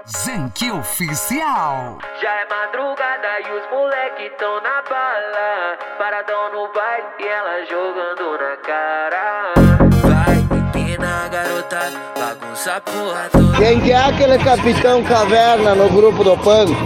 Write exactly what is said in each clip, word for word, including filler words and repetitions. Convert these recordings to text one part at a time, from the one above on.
Janky Oficial. Já é madrugada e os moleque tão na bala, paradão no baile e ela jogando na cara. Vai, empina garota, bagunça a porra toda. Quem que é aquele Capitão Caverna no grupo do Pano?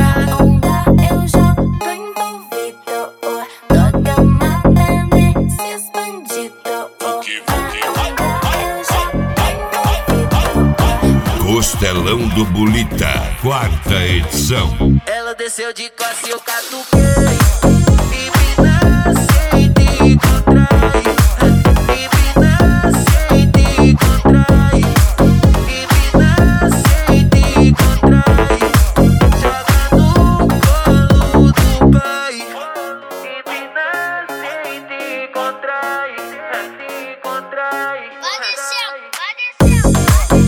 Costelão do Bulita, quarta edição. Ela desceu de classe, eu catuquei. Empina, senta e contrai. Empina, senta e contrai. Empina, senta e contrai. Joga no colo do pai. Empina, senta e contrai. Se contrai. Vai descendo, vai descendo.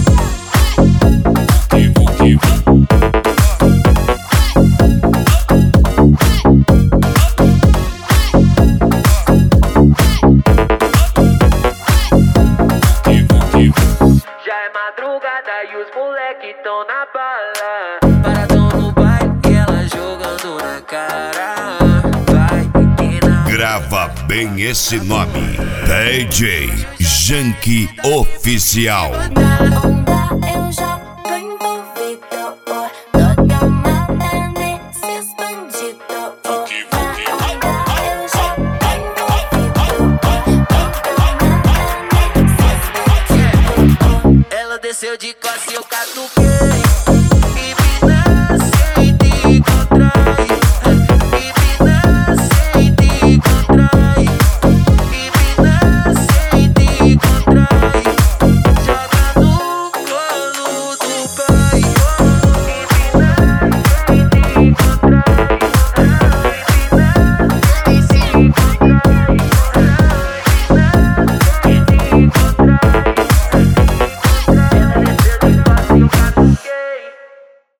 Já é madrugada e os moleque tão na bala, paradão no baile e ela jogando na cara. Vai, empina. Grava bem esse nome: D J Janky Oficial. Eu já tô envolvido, toda mata nesses bandidos. Eu já tô envolvido, toda mata nesses bandidos. Ela desceu de classe, eu catuquei.